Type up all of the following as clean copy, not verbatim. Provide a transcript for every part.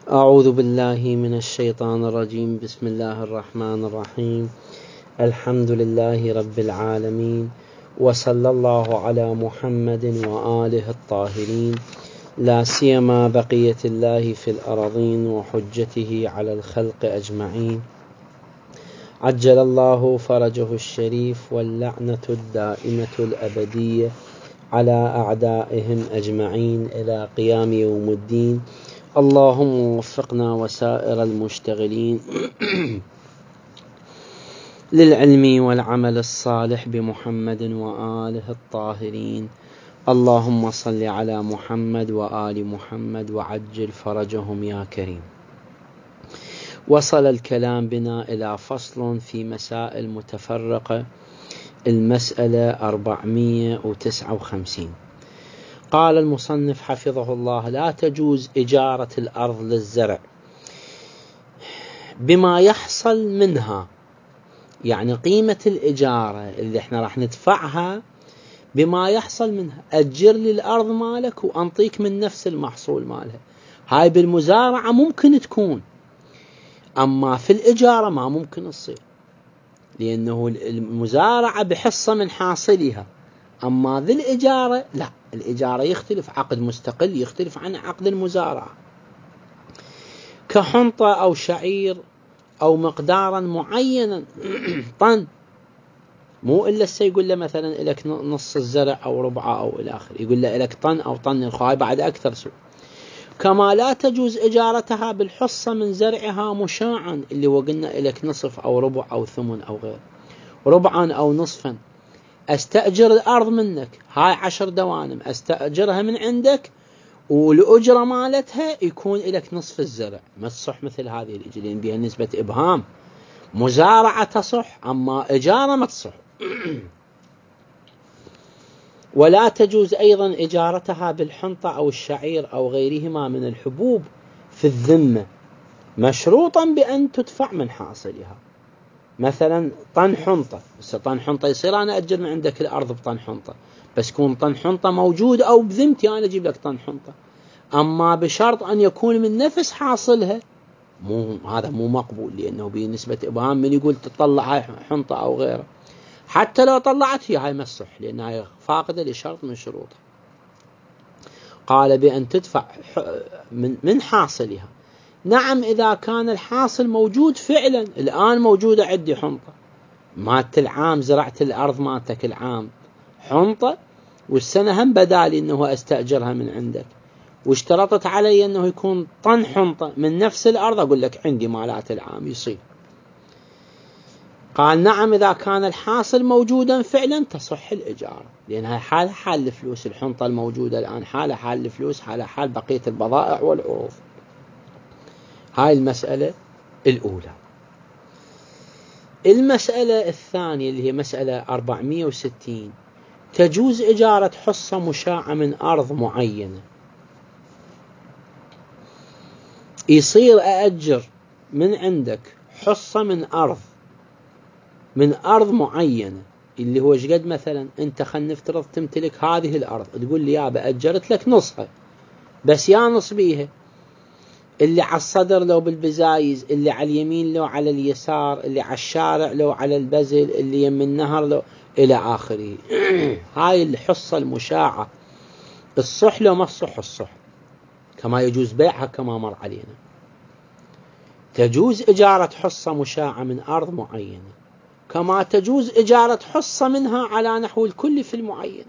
أعوذ بالله من الشيطان الرجيم. بسم الله الرحمن الرحيم. الحمد لله رب العالمين، وصلى الله على محمد وآله الطاهرين، لا سيما بقية الله في الأرضين وحجته على الخلق أجمعين. عجل الله فرجه الشريف، واللعنة الدائمة الأبدية على أعدائهم أجمعين إلى قيام يوم الدين. اللهم وفقنا وسائر المشتغلين للعلم والعمل الصالح بمحمد وآله الطاهرين. اللهم صل على محمد وآل محمد وعجل فرجهم يا كريم. وصل الكلام بنا إلى فصل في مسائل متفرقة. المسألة 459. قال المصنف حفظه الله: لا تجوز إجارة الأرض للزرع بما يحصل منها، يعني قيمة الإجارة اللي احنا راح ندفعها بما يحصل منها. أجر لي الأرض مالك وأنطيك من نفس المحصول مالها. هاي بالمزارعة ممكن تكون، أما في الإجارة ما ممكن تصير، لأنه المزارعة بحصة من حاصلها، أما ذي الإجارة لا، الإجارة يختلف، عقد مستقل يختلف عن عقد المزارعة. كحنطة أو شعير أو مقدارا معينا طن، مو إلا يقول له مثلا لك نص الزرع أو ربعه أو إلى آخره، يقول له لك طن أو طن الخاي بعد أكثر سوء. كما لا تجوز إجارتها بالحصة من زرعها مشاعا، اللي وقلنا لك نصف أو ربع أو ثمن أو غير، ربعا أو نصفا. أستأجر الأرض منك، هاي 10 دوانم أستأجرها من عندك، والأجرة مالتها يكون لك نصف الزرع. ما تصح مثل هذه الإجارة، لأن بها نسبة إبهام. مزارعة تصح، أما إجارة ما تصح. ولا تجوز أيضا إجارتها بالحنطة أو الشعير أو غيرهما من الحبوب في الذمة، مشروطا بأن تدفع من حاصلها. مثلا طن حنطة، طن حنطة يصير أنا أجر من عندك الأرض بطن حنطة، بس يكون طن حنطة موجود أو بذمتي أنا أجيب لك طن حنطة، أما بشرط أن يكون من نفس حاصلها. هذا مو مقبول، لأنه بنسبة إبهام. من يقول تطلع هاي حنطة أو غيره، حتى لو طلعت هاي ما تصح، لأنها فاقدة لشرط من شروطها. قال بأن تدفع من حاصلها. نعم، إذا كان الحاصل موجود فعلا، الآن موجودة عندي حنطة مالت العام، زرعت الأرض مالتك العام حنطة، والسنة هم بدالي أنه أستأجرها من عندك، واشترطت علي أنه يكون طن حنطة من نفس الأرض، أقول لك عندي مالات العام يصير. قال نعم، إذا كان الحاصل موجودا فعلا تصح الإجارة، لأنها حال حال الفلوس. الحنطة الموجودة الآن حال حال الفلوس، حال حال بقية البضائع والعروض. هاي المسألة الأولى. المسألة الثانية اللي هي مسألة 460: تجوز إجارة حصة مشاعة من أرض معينة. يصير أأجر من عندك حصة من أرض معينة، اللي هو شقد مثلا أنت خلنا نفترض تمتلك هذه الأرض، تقول لي يا بأجرت لك نصها، بس يا نص بيها، اللي على الصدر لو بالبزايز، اللي على اليمين لو على اليسار، اللي على الشارع لو على البزل، اللي يم النهر لو إلى آخره. هاي الحصة المشاعة الصح لو ما الصح الصح، كما يجوز بيعها كما مر علينا. تجوز إجارة حصة مشاعة من أرض معينة، كما تجوز إجارة حصة منها على نحو الكل في المعين.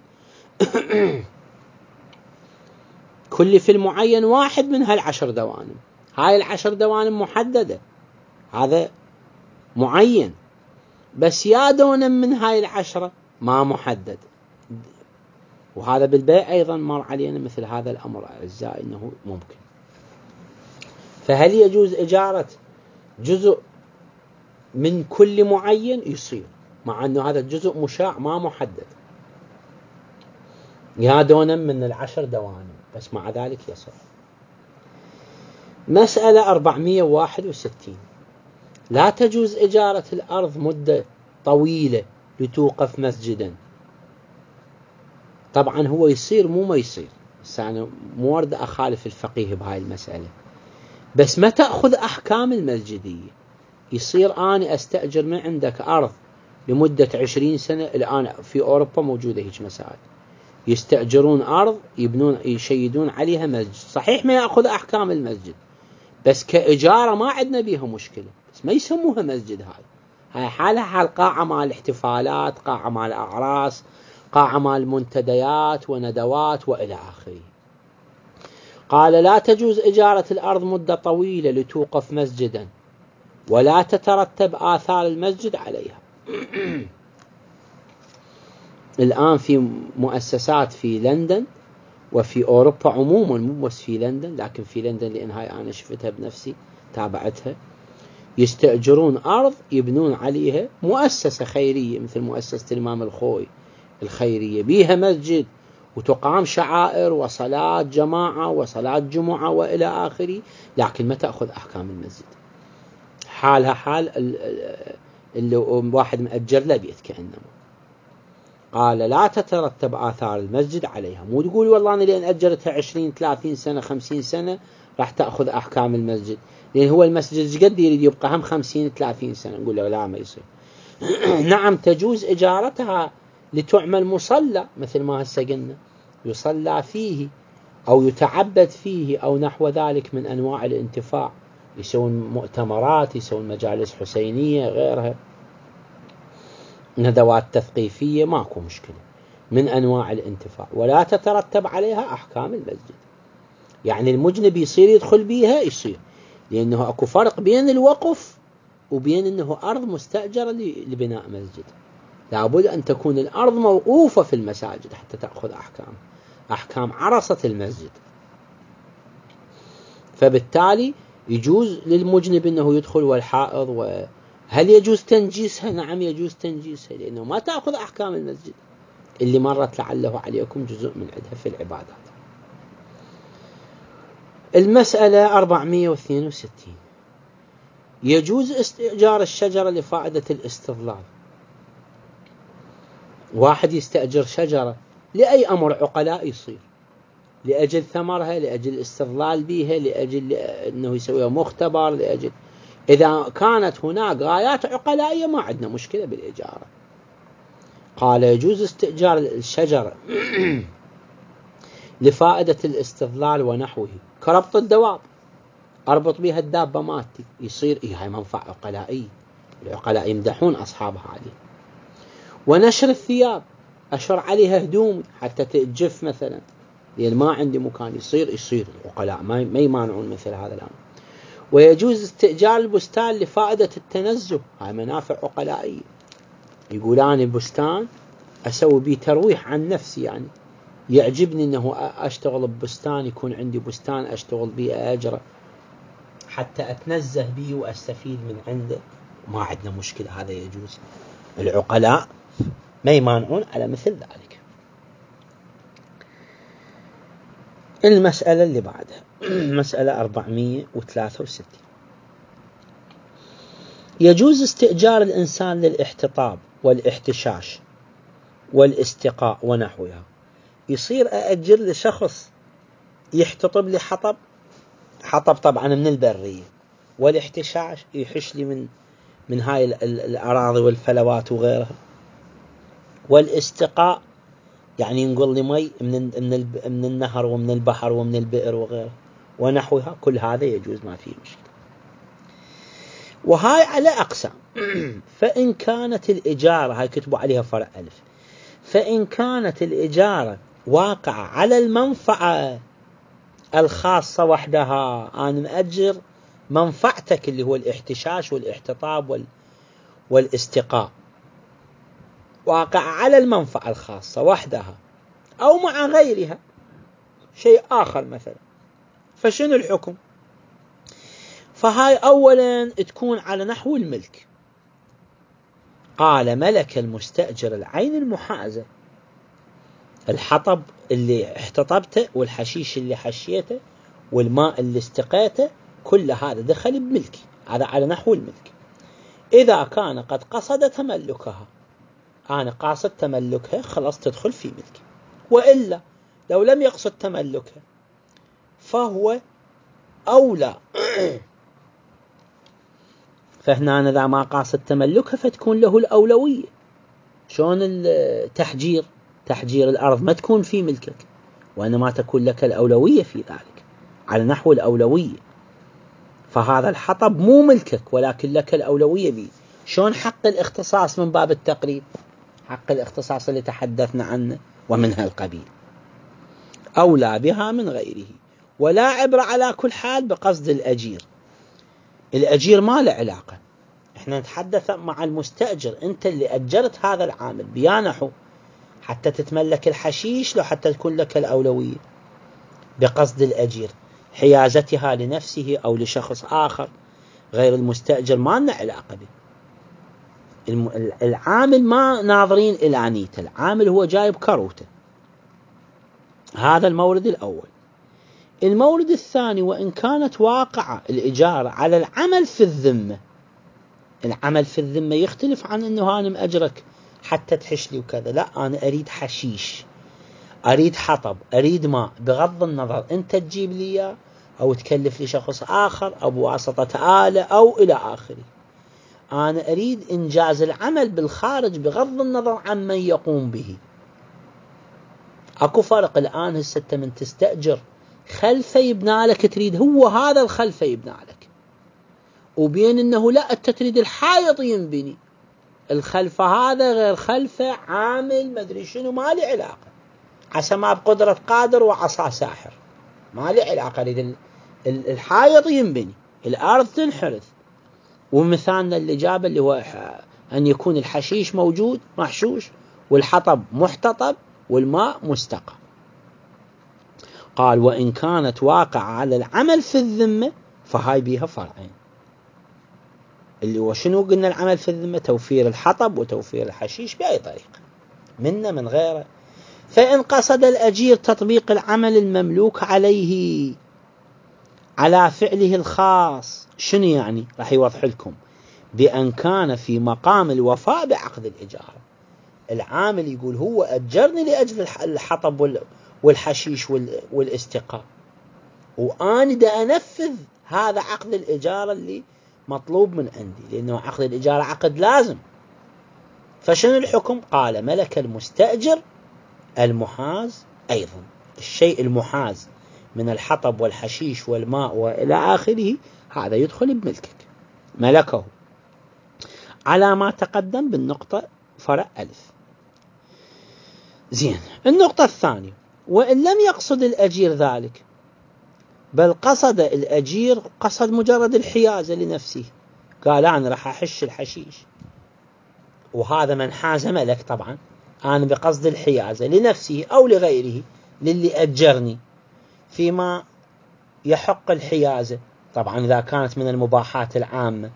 كل في المعين واحد من هال10 دوانم، هاي ال10 دوانم محددة، هذا معين، بس يا دونم من هاي 10 ما محدد. وهذا بالبيع أيضا مر علينا مثل هذا الأمر أعزائي، إنه ممكن. فهل يجوز إجارة جزء من كل معين؟ يصير، مع أنه هذا الجزء مشاع ما محدد، يا دونم من 10 دوانم، بس مع ذلك يصح. مسألة 461: لا تجوز إجارة الأرض مدة طويلة لتوقف مسجدا. طبعا هو يصير مو ما يصير، بس أنا مو ورد أخالف الفقيه بهاي المسألة، بس ما تأخذ أحكام المسجدية. يصير أنا أستأجر من عندك أرض لمدة 20 سنة. الآن في أوروبا موجودة هيك مساجد، يستأجرون أرض يبنون يشيدون عليها مسجد. صحيح ما يأخذ أحكام المسجد، بس كإجارة ما عندنا بيها مشكلة، بس ما يسموها مسجد. هاي حالها حال قاعة مال الاحتفالات، قاعة مال الأعراس، قاعة مال منتديات وندوات وإلى آخره. قال لا تجوز إجارة الأرض مدة طويلة لتوقف مسجدا ولا تترتب آثار المسجد عليها. الآن في مؤسسات في لندن وفي أوروبا عموما، مو بس في لندن، لكن في لندن لأن هاي أنا شفتها بنفسي تابعتها، يستأجرون أرض يبنون عليها مؤسسة خيرية مثل مؤسسة الإمام الخوي الخيرية، بيها مسجد وتقام شعائر وصلاة جماعة وصلاة جمعة وإلى آخره، لكن ما تأخذ أحكام المسجد. حالها حال اللي واحد مأجر له بيت كأنما. قال لا تترتب آثار المسجد عليها. مو تقول والله أنا لأن أجرتها 20 30 سنة 50 سنة راح تأخذ أحكام المسجد، لأن هو المسجد قد يريد يبقى هم 50 30 سنة. نقول له لا، ما يصير. نعم تجوز إجارتها لتعمل مصلى، مثل ما هسه قلنا يصلى فيه أو يتعبد فيه أو نحو ذلك من أنواع الانتفاع، يسوون مؤتمرات، يسوون مجالس حسينية غيرها، ندوات تثقيفية، ماكو مشكلة، من أنواع الانتفاع، ولا تترتب عليها أحكام المسجد. يعني المجنب يصير يدخل بيها، يصير، لأنه أكو فرق بين الوقف وبين أنه أرض مستأجرة لبناء مسجد. لابد أن تكون الأرض موقوفة في المساجد حتى تأخذ أحكام عرصة المسجد. فبالتالي يجوز للمجنب أنه يدخل والحائض. وهل يجوز تنجيسها؟ نعم يجوز تنجيسها، لأنه ما تأخذ أحكام المسجد اللي مرت لعله عليكم جزء من عدها في العبادات. المسألة 462. يجوز استئجار الشجرة لفائدة الاستظلال. واحد يستأجر شجرة لأي أمر عقلاء يصير، لأجل ثمرها، لأجل الاستظلال بها، لأجل أنه يسويها مختبر، لأجل إذا كانت هناك غايات عقلائية ما عندنا مشكلة بالإجارة. قال يجوز استئجار الشجرة لفائدة الاستظلال ونحوه، كربط الدواب، أربط بها الدابة مالتي، يصير هاي منفعة عقلائية، العقلاء يمدحون أصحابها عليه. ونشر الثياب، أشر عليها هدوم حتى تجف مثلا، لأن ما عندي مكان، يصير العقلاء ما يمانعون مثل هذا الأمر. ويجوز استئجار البستان لفائدة التنزه، هاي منافع عقلائية، يقولان البستان أسوي بيه ترويح عن نفسي، يعني يعجبني أنه أشتغل ببستان، يكون عندي بستان أشتغل بيه أجره حتى أتنزه بيه وأستفيد من عنده، ما عندنا مشكلة، هذا يجوز. العقلاء ما يمانعون على مثل ذلك. المسألة اللي بعدها مسألة 463. يجوز استئجار الإنسان للاحتطاب والاحتشاش والاستقاء ونحوها. يصير أأجر لشخص يحتطب لي حطب طبعا من البرية، والاحتشاش يحش لي من هاي الأراضي والفلوات وغيرها، والاستقاء يعني ينقل لي مي من النهر ومن البحر ومن البئر وغيره ونحوها. كل هذا يجوز، ما فيه مشكلة. وهاي على أقسام. فإن كانت الإجارة، هاي كتبوا عليها فرع ألف، فإن كانت الإجارة واقعة على المنفعة الخاصة وحدها، أنا مأجر منفعتك اللي هو الاحتشاش والاحتطاب والاستقاء، واقع على المنفعة الخاصة وحدها أو مع غيرها شيء آخر مثلا، فشنو الحكم؟ فهاي أولا تكون على نحو الملك. قال ملك المستأجر العين المحازة، الحطب اللي احتطبته والحشيش اللي حشيته والماء اللي استقيته، كل هذا دخل بملكي، هذا على نحو الملك. إذا كان قد قصد تملكها، أنا قاصد تملكها، خلاص تدخل في ملكي. وإلا لو لم يقصد تملكها فهو أولى فهنا إذا ما قاصد تملكها فتكون له الأولوية. شلون التحجير؟ تحجير الأرض ما تكون في ملكك، وإنما تكون لك الأولوية في ذلك على نحو الأولوية. فهذا الحطب مو ملكك ولكن لك الأولوية به. شلون حق الاختصاص من باب التقريب، حق الاختصاص اللي تحدثنا عنه ومنها القبيل أولى بها من غيره. ولا عبرة على كل حال بقصد الأجير. الأجير ما له علاقة، احنا نتحدث مع المستأجر، انت اللي أجرت هذا العامل بيانحو حتى تتملك الحشيش لو حتى تكون لك الأولوية. بقصد الأجير حيازتها لنفسه أو لشخص آخر غير المستأجر ما لنا علاقة به. العامل ما ناظرين إلى نيته، العامل هو جايب كروته. هذا المورد الأول. المورد الثاني، وإن كانت واقعة الإجارة على العمل في الذمة. العمل في الذمة يختلف عن أنه أنا مأجرك حتى تحش لي وكذا، لا، أنا أريد حشيش، أريد حطب، أريد ماء، بغض النظر أنت تجيب لي إياه أو تكلف لي شخص آخر أو بواسطة آلة أو إلى آخره. أنا أريد إنجاز العمل بالخارج بغض النظر عن من يقوم به. أكو فرق الآن هسه من تستأجر خلفة يبنى لك، تريد هو هذا الخلفة يبنى لك، وبين أنه لا، أنت تريد الحائط ينبني. الخلفة هذا غير خلفة عامل مدري شنو، ما لي علاقة. عسى ما بقدرة قادر وعصا ساحر، ما لي علاقة. أريد الحائط ينبني، الأرض تنحرث. ومثالنا اللي جابه اللي هو أن يكون الحشيش موجود محشوش والحطب محتطب والماء مستقى. قال وإن كانت واقع على العمل في الذمة فهاي بيها فرعين، اللي هو شنو قلنا؟ العمل في الذمة توفير الحطب وتوفير الحشيش بأي طريقة منا من غيره. فإن قصد الأجير تطبيق العمل المملوك عليه على فعله الخاص، شنو يعني؟ راح يوضح لكم. بأن كان في مقام الوفاء بعقد الإجارة. العامل يقول هو أجرني لأجل الحطب والحشيش والاستقاء، وأنا دا أنفذ هذا عقد الإجارة اللي مطلوب من عندي، لأنه عقد الإجارة عقد لازم. فشنو الحكم؟ قال ملك المستأجر المحاز أيضا. الشيء المحاز من الحطب والحشيش والماء وإلى آخره هذا يدخل بملكك، ملكه على ما تقدم بالنقطة فرع ألف. زين. النقطة الثانية، وإن لم يقصد الأجير ذلك بل قصد الأجير قصد مجرد الحيازة لنفسه، قال أنا راح أحش الحشيش، وهذا من حاز ملك طبعا، أنا بقصد الحيازة لنفسه أو لغيره للي أجرني فيما يحق الحيازة، طبعا إذا كانت من المباحات العامة،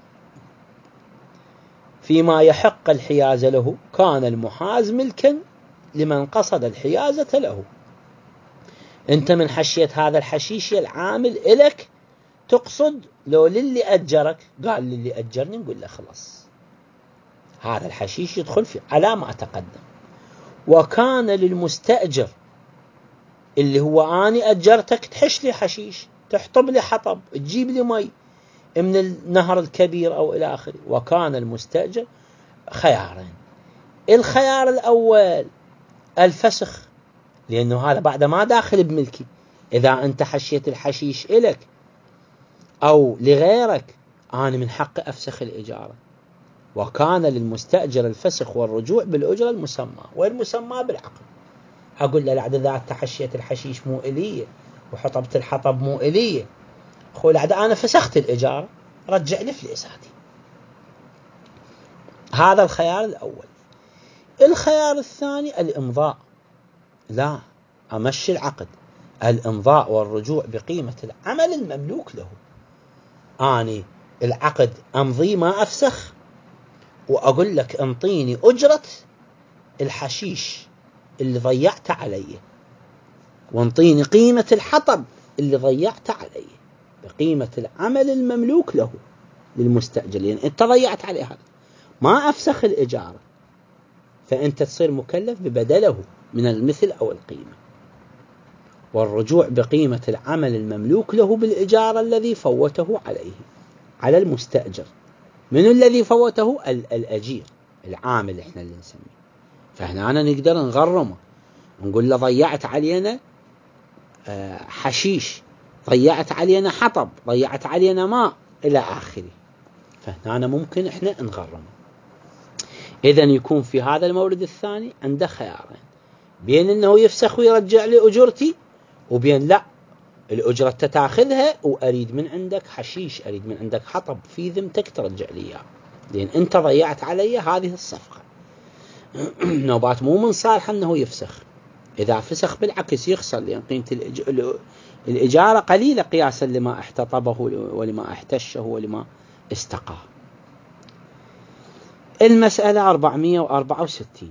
فيما يحق الحيازة له كان المحاز ملكا لمن قصد الحيازة له. أنت من حشية هذا الحشيش العامل إلك تقصد لو للي أجرك، قال للي أجرني، نقول له خلاص هذا الحشيش يدخل في على ما تقدم. وكان للمستأجر اللي هو أنا أجرتك تحش لي حشيش، تحطب لي حطب، تجيب لي مي من النهر الكبير أو إلى آخره. وكان المستأجر خيارين. الخيار الأول الفسخ، لأنه هذا بعد ما داخل بملكي، إذا أنت حشيت الحشيش إلك أو لغيرك أنا من حق أفسخ الإجارة. وكان للمستأجر الفسخ والرجوع بالأجرة المسمى، والمسمى بالعقد. أقول له لعد إذا أنت حشيت الحشيش مو إليه وحطبت الحطب مو إليه، خو لعد أنا فسخت الإجارة، رجع لي فليساتي. هذا الخيار الأول. الخيار الثاني الإمضاء، لا أمشي العقد، الإمضاء والرجوع بقيمة العمل المملوك له. أنا العقد أمضي ما أفسخ، وأقول لك انطيني أجرة الحشيش اللي ضيعت علي، وانطيني قيمة الحطب اللي ضيعت علي بقيمة العمل المملوك له للمستأجر، لأن أنت ضيعت عليه هذا، ما أفسخ الإجارة، فأنت تصير مكلف ببدله من المثل أو القيمة. والرجوع بقيمة العمل المملوك له بالإجارة الذي فوته عليه على المستأجر. من الذي فوته؟ الأجير، العامل إحنا اللي نسميه. فهنا أنا نقدر نغرمه، نقول له ضيعت علينا حشيش، ضيعت علينا حطب، ضيعت علينا ماء إلى آخره. فهنا أنا ممكن إحنا نغرمه. إذن يكون في هذا المورد الثاني عنده خيارين، بين أنه يفسخ ويرجع لي أجرتي، وبين لا، الأجرة تتاخذها وأريد من عندك حشيش، أريد من عندك حطب في ذمتك ترجع لي إياه، لأن أنت ضيعت علي هذه الصفقة. نوبات مو من صالح أنه يفسخ. إذا فسخ بالعكس يخسر، لأن قيمة الإجارة قليلة قياسا لما احتطبه ولما احتشه ولما استقاه. المسألة 464.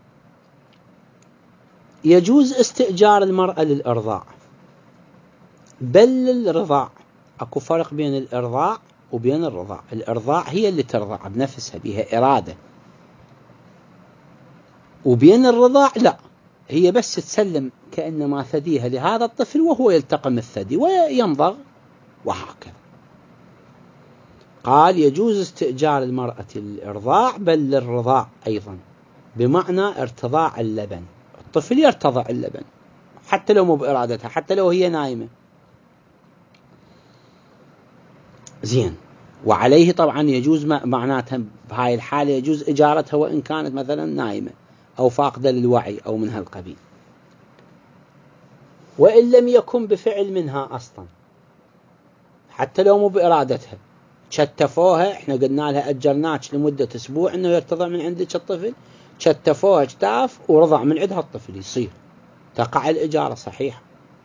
يجوز استئجار المرأة للإرضاع بل للرضاع. أكو فرق بين الإرضاع وبين الرضاع. الإرضاع هي اللي ترضع بنفسها، بها إرادة، وبين الرضاع لا، هي بس تسلم كأنما ثديها لهذا الطفل وهو يلتقم الثدي ويمضغ وهكذا. قال يجوز استئجار المرأة للإرضاع بل للرضاع أيضا، بمعنى ارتضاع اللبن. الطفل يرتضع اللبن حتى لو مو بإرادتها، حتى لو هي نايمة. زين. وعليه طبعا يجوز معناتها بهاي الحالة يجوز إجارتها وإن كانت مثلا نايمة أو فاقدة للوعي أو من هالقبيل، وإن لم يكن بفعل منها أصلا، حتى لو مو بإرادتها. شتفوها، احنا قلنا لها أجرناك لمدة أسبوع إنه يرتضع من عندك الطفل، شتفوها اجتاف ورضع من عندها الطفل، يصير تقع الإجارة صحيحة.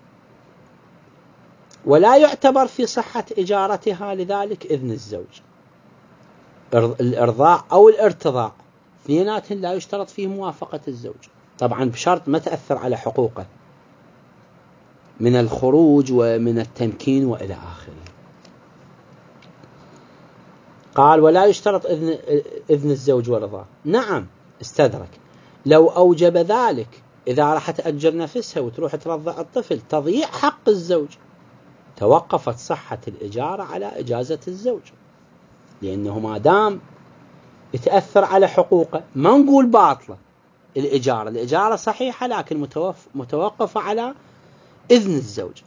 ولا يعتبر في صحة إجارتها لذلك إذن الزوج. الإرضاع أو الارتضاع اثنيناتهم لا يشترط فيه موافقة الزوج، طبعا بشرط ما تأثر على حقوقه من الخروج ومن التمكين وإلى آخره. قال ولا يشترط إذن الزوج ورضاه. نعم استدرك، لو أوجب ذلك إذا راح تأجر نفسها وتروح ترضع الطفل تضيع حق الزوج، توقفت صحة الإجارة على إجازة الزوج، لأنه ما دام يتأثر على حقوقه ما نقول باطلة الإجارة. الإجارة صحيحة لكن متوقفة على إذن الزوج.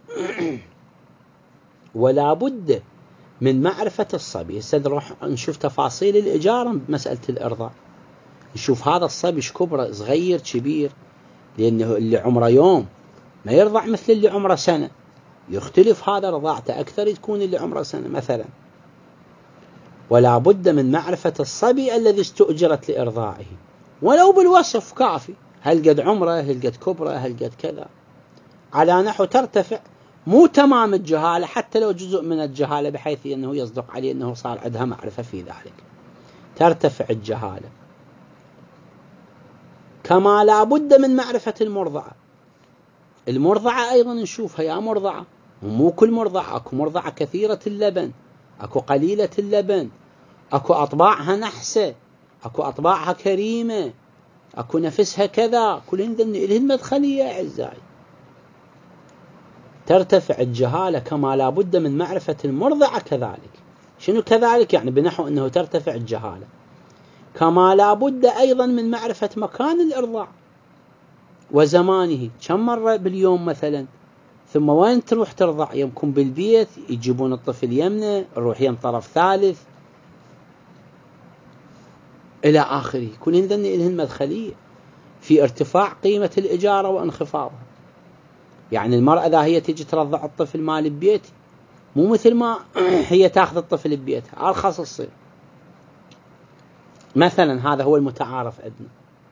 ولا بد من معرفة الصبي. نروح نشوف تفاصيل الإجارة بمسألة الإرضاع، نشوف هذا الصبي كبره، صغير كبير، لأنه اللي عمره يوم ما يرضع مثل اللي عمره سنة، يختلف هذا رضاعته أكثر تكون اللي عمره سنة مثلا. ولا بد من معرفة الصبي الذي استؤجرت لإرضاعه ولو بالوصف كافي، هل قد عمره، هل قد كبره، هل قد كذا، على نحو ترتفع مو تمام الجهالة، حتى لو جزء من الجهالة بحيث أنه يصدق عليه أنه صار عندها معرفة في ذلك، ترتفع الجهالة. كما لا بد من معرفة المرضعة. المرضعة أيضا نشوفها يا مرضعة، ومو كل مرضعة، أكو مرضعة كثيرة اللبن، أكو قليلة اللبن، أكو أطباعها نحسة، أكو أطباعها كريمة، أكو نفسها كذا، كلهن لهن مدخلية يا أعزائي. ترتفع الجهالة. كما لا بد من معرفة المرضعة كذلك. شنو كذلك؟ يعني بنحو أنه ترتفع الجهالة. كما لا بد أيضا من معرفة مكان الإرضاع وزمانه، كم مرة باليوم مثلا، ثم وين تروح ترضع، يمكن بالبيت يجيبون الطفل يمنه، نروح يم طرف ثالث إلى آخره، كلهن لهن مدخلية في ارتفاع قيمة الإجارة وانخفاضها. يعني المرأة إذا هي تيجي ترضع الطفل مال ببيت مو مثل ما هي تأخذ الطفل ببيتها، أرخص تصير مثلا. هذا هو المتعارف عندنا.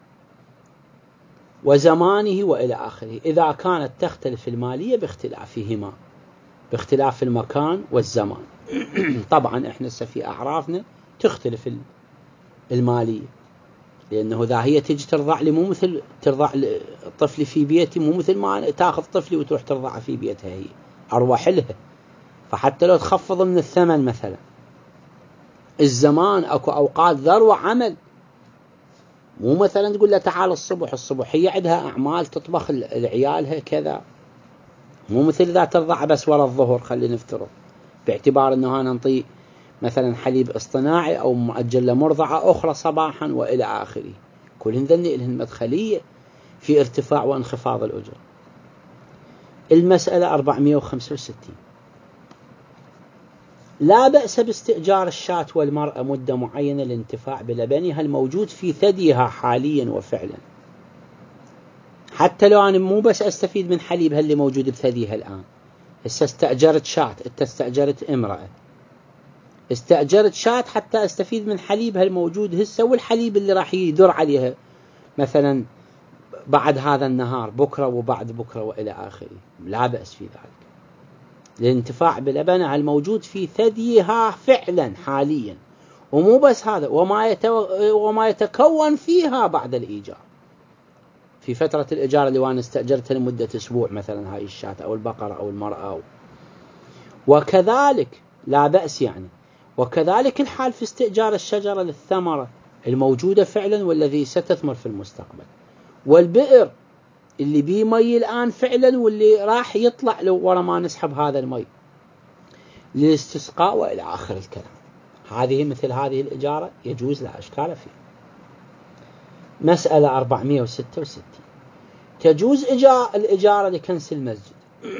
وزمانه وإلى آخره، إذا كانت تختلف المالية باختلافهما، باختلاف المكان والزمان. طبعا احنا في أعرافنا تختلف المالية، لأنه إذا هي تجي ترضع لي مو مثل ترضع الطفل في بيتي، مو مثل ما تأخذ طفلي وتروح ترضع في بيتها، هي أروح لها، فحتى لو تخفض من الثمن مثلا. الزمان أكو أوقات ذروة عمل، مو مثلا تقول له تعال الصبح هي عندها أعمال تطبخ لعيالها كذا، مو مثل إذا ترضع بس وراء الظهر، خلينا نفترض باعتبار أنه أنا نعطي مثلا حليب اصطناعي أو مؤجل لمرضعة أخرى صباحا وإلى آخره، كلهن ذني لهن مدخلية في ارتفاع وانخفاض الأجرة. المسألة 465. لا بأس باستئجار الشاة والمرأة مدة معينة للانتفاع بلبنها الموجود في ثديها حاليا وفعلا، حتى لو أنا مو بس أستفيد من حليبها اللي موجود بثديها الآن. هسه استأجرت شاة، أنت استأجرت امرأة، استأجرت شاة حتى أستفيد من حليبها الموجود هسه والحليب اللي راح يدر عليها مثلا بعد هذا النهار، بكرة وبعد بكرة وإلى آخره، لا بأس في ذلك، للانتفاع بلبنها الموجود في ثديها فعلا حاليا، ومو بس هذا وما يتكون فيها بعد الإيجار، في فترة الإيجار اللي وأنا استأجرتها لمدة أسبوع مثلا هاي الشاة أو البقرة أو المرأة وكذلك لا بأس يعني. وكذلك الحال في استئجار الشجرة للثمرة الموجودة فعلا والذي ستثمر في المستقبل، والبئر اللي بيه مي الآن فعلا واللي راح يطلع لو ورا ما نسحب هذا المي للاستسقاء وإلى آخر الكلام. هذه مثل هذه الإجارة يجوز لها أشكال فيها. مسألة 466. تجوز الإجارة لكنس المسجد.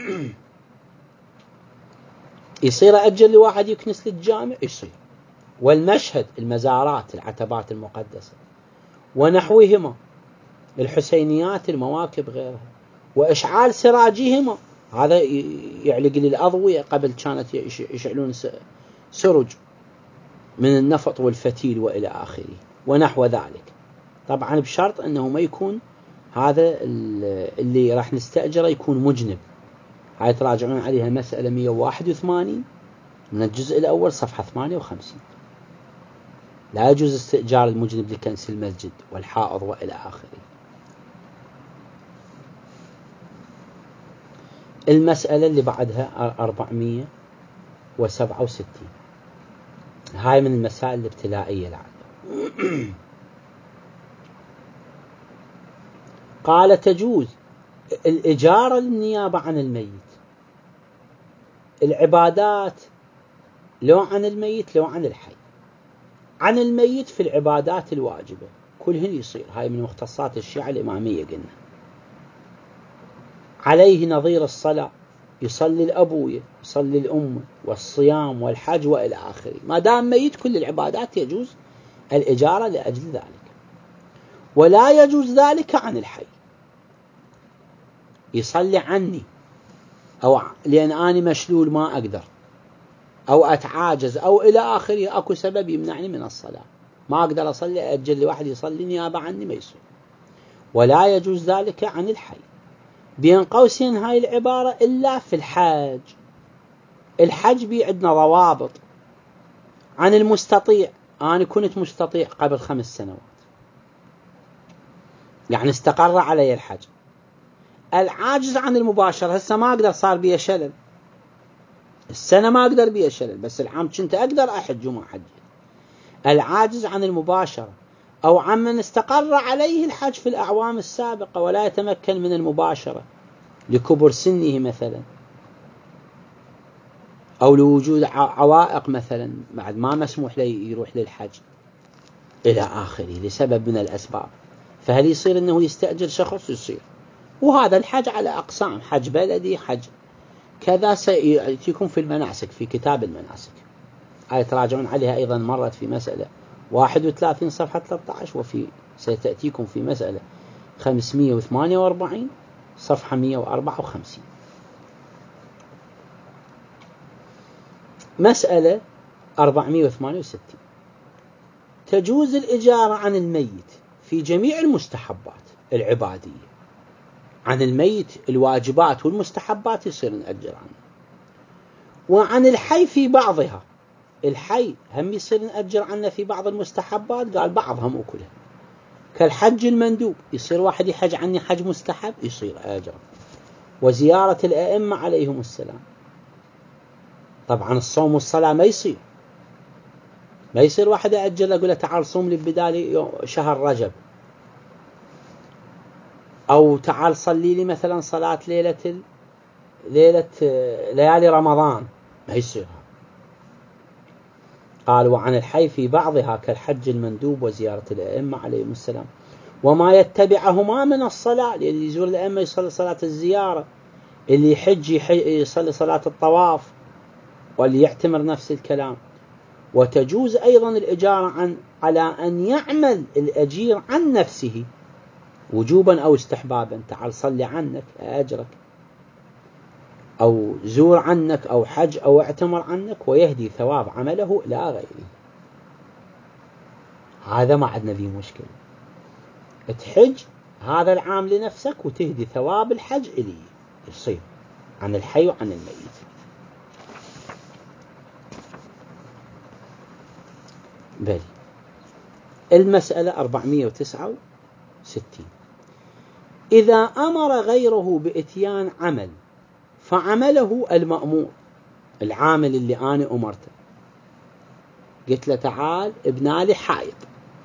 يصير أجل لواحد يكنس للجامع، يصير، والمشهد، المزارات، العتبات المقدسة ونحوهما، الحسينيات، المواكب غيرها، وإشعال سراجهما، هذا يعلق للأضوية، قبل كانت يشعلون سرج من النفط والفتيل وإلى آخره ونحو ذلك، طبعا بشرط أنه ما يكون هذا اللي راح نستأجره يكون مجنب. هاي تراجعون عليها مسألة 181 من الجزء الأول صفحة 58. لا يجوز استئجار المجنب لكنس المسجد والحائض وإلى آخره. المسألة اللي بعدها 467، هاي من المسائل الابتلائية لعله. قال تجوز الإجارة للنيابة عن الميت، العبادات لو عن الميت لو عن الحي. عن الميت في العبادات الواجبة كلهن يصير، هاي من مختصات الشيعة الإمامية قلنا. عليه نظير الصلاة، يصلي الأبوية، يصلي الأم، والصيام والحج وإلى آخره، ما دام ميت كل العبادات يجوز الإجارة لأجل ذلك. ولا يجوز ذلك عن الحي، يصلي عني أو لأن أنا مشلول ما أقدر أو أتعاجز أو إلى آخره، أكو سبب يمنعني من الصلاة، ما أقدر أصلي، أجل لواحد يصلي نيابة عني ما يصير. ولا يجوز ذلك عن الحي، بين قوسين هاي العبارة إلا في الحج. الحج بي عندنا ضوابط. عن المستطيع، أنا كنت مستطيع قبل 5 سنوات، يعني استقر علي الحج. العاجز عن المباشرة، هسه ما أقدر، صار بي شلل، السنة ما أقدر بي شلل، بس العام كنت أقدر أحج وما حج. العاجز عن المباشرة أو عمن استقر عليه الحج في الأعوام السابقة ولا يتمكن من المباشرة لكبر سنه مثلا، أو لوجود عوائق مثلا بعد ما مسموح له يروح للحج إلى آخره لسبب من الأسباب، فهل يصير أنه يستأجر شخص؟ يصير. وهذا الحج على أقسام، حج بلدي، حج كذا، سيأتيكم في المناسك في كتاب المناسك، هاي تراجعون عليها أيضا، مرت في مسألة 31 صفحة 13، وفي ستأتيكم في مسألة 548 صفحة 154. مسألة 468. تجوز الإجارة عن الميت في جميع المستحبات العبادية. عن الميت الواجبات والمستحبات يصير نأجر عنه، وعن الحي في بعضها. الحي هم يصير نأجر عنه في بعض المستحبات، قال بعضهم وكلها، كالحج المندوب، يصير واحد يحج عني حج مستحب يصير أجر، وزيارة الأئمة عليهم السلام. طبعا الصوم والصلاة ما يصير واحد أجل أقول له تعال صوم لي بدالي شهر رجب، أو تعال صلي لي مثلا صلاة ليلة ليالي رمضان ما يصير. قال وعن الحي في بعضها كالحج المندوب وزيارة الأئمة عليهم السلام وما يتبعهما من الصلاة، اللي يزور الأئمة يصلي صلاة الزيارة، اللي يحج يصلي صلاة الطواف، واللي يعتمر نفس الكلام. وتجوز أيضا الإجارة على أن يعمل الأجير عن نفسه وجوبا أو استحبابا، تعال صلي عنك أجرك، أو زور عنك، أو حج أو اعتمر عنك، ويهدي ثواب عمله إلى غيره. هذا ما عندنا فيه مشكلة، تحج هذا العام لنفسك وتهدي ثواب الحج إليه، يصير عن الحي وعن الميت. بل المسألة 469 إذا أمر غيره بإتيان عمل فعمله المأمور، العامل اللي أنا أمرته، قلت له تعال ابنالي حائط،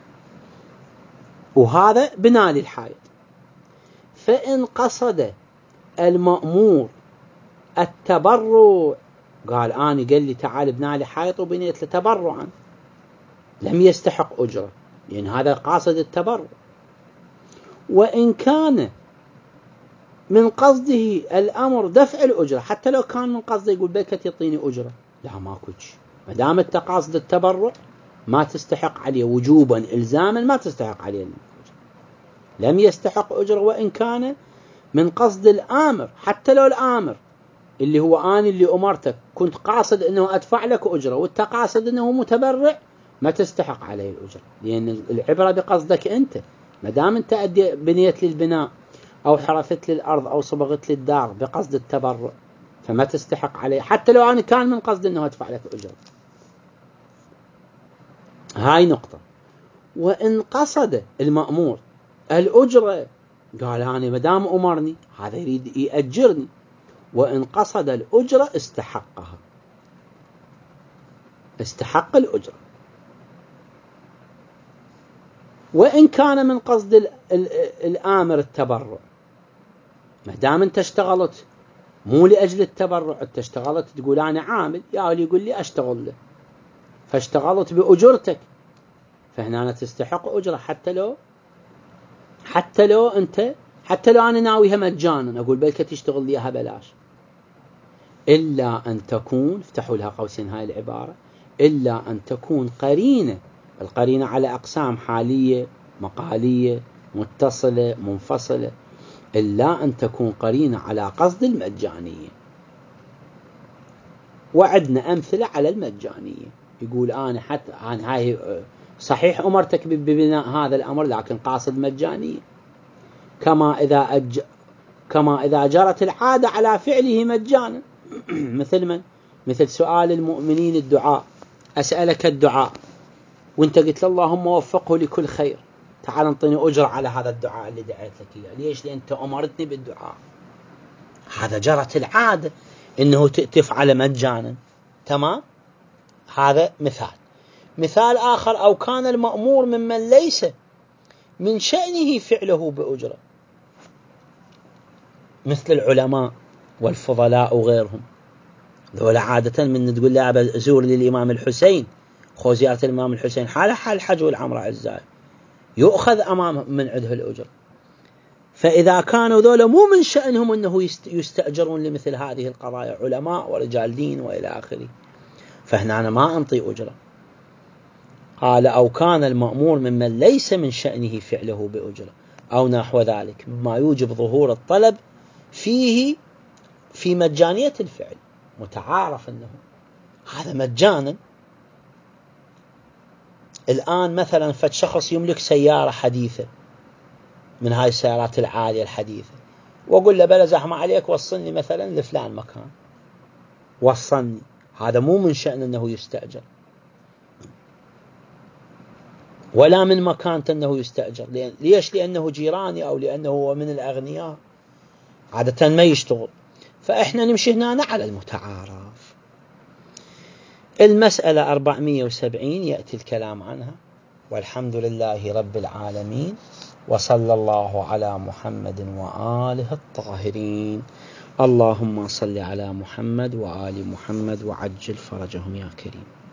وهذا بنالي الحائط، فإن قصد المأمور التبرع، قال قال لي تعال ابنالي حائط وبنيت له تبرعا، لم يستحق أجرة لأن هذا قاصد التبرع. وإن كان من قصده الأمر دفع الأجرة، حتى لو كان من قصده يقول بيك يعطيني أجرة، لا ما كوش، ما دام قاصد التبرع ما تستحق عليه وجوبا إلزاما، ما تستحق عليه الأجرة، لم يستحق أجرة. وإن كان من قصد الآمر، حتى لو الآمر اللي هو أنا اللي أمرتك كنت قاصد أنه أدفع لك أجرة وأنت قاصد أنه متبرع، ما تستحق عليه الأجرة، لأن العبرة بقصدك أنت. ما دام أنت بنيت للبناء أو حرثت للأرض أو صبغت للدار بقصد التبرع فما تستحق عليه، حتى لو أنا كان من قصد أنه أدفع لك أجرة. هاي نقطة. وإن قصد المأمور الأجرة، قال أنا ما دام أمرني هذا يريد يأجرني، وإن قصد الأجرة استحقها، استحق الأجرة. وإن كان من قصد الآمر التبرع، ما دام أنت اشتغلت مو لأجل التبرع، أنت اشتغلت تقول أنا عامل، يا اللي يقول لي أشتغل له، فاشتغلت بأجرتك، فهنا أنا تستحق أجرة، حتى لو أنا ناويها مجانا، أقول بلك تشتغل ليها بلاش، إلا أن تكون، افتحوا لها قوسين هاي العبارة، إلا أن تكون قرينة، القرينة على أقسام: حالية، مقالية، متصلة، منفصلة، إلا أن تكون قرينة على قصد المجانية. وعدنا أمثلة على المجانية، يقول أنا حتى هاي صحيح أمرتك ببناء هذا الأمر لكن قاصد مجانية، كما إذا جرت العادة على فعله مجانا. مثل سؤال المؤمنين الدعاء، أسألك الدعاء وانت قلت له اللهم وفقه لكل خير، تعال انطيني أجر على هذا الدعاء اللي دعيت لك إياه. ليش؟ لأن أنت أمرتني بالدعاء، هذا جرت العادة إنه تفعل مجانا. تمام؟ هذا مثال آخر: أو كان المأمور ممن ليس من شأنه فعله بأجرة، مثل العلماء والفضلاء وغيرهم، ذولا عادة من تقول لي أزور للإمام الحسين، خو زيارة الإمام الحسين حال الحج والعمرة عزائي، يؤخذ أمامه من عده الأجر. فإذا كانوا ذولا مو من شأنهم أنه يستأجرون لمثل هذه القضايا، علماء ورجال دين وإلى آخره، فهنا أنا ما أنطي أجرة. قال أو كان المأمور ممن ليس من شأنه فعله بأجرة أو نحو ذلك مما يوجب ظهور الطلب فيه في مجانية الفعل، متعارف أنه هذا مجانا. الآن مثلا فشخص يملك سيارة حديثة من هاي السيارات العالية الحديثة، وأقول له بلا زحمة عليك وصلني مثلا لفلان مكان، وصلني، هذا مو من شأن أنه يستأجر، ولا من مكانة أنه يستأجر. ليش؟ لأنه جيراني أو لأنه هو من الأغنياء، عادة ما يشتغل. فإحنا نمشي هنا على المتعارف. المسألة 470 يأتي الكلام عنها، والحمد لله رب العالمين، وصلى الله على محمد وآله الطاهرين. اللهم صل على محمد وآل محمد وعجل فرجهم يا كريم.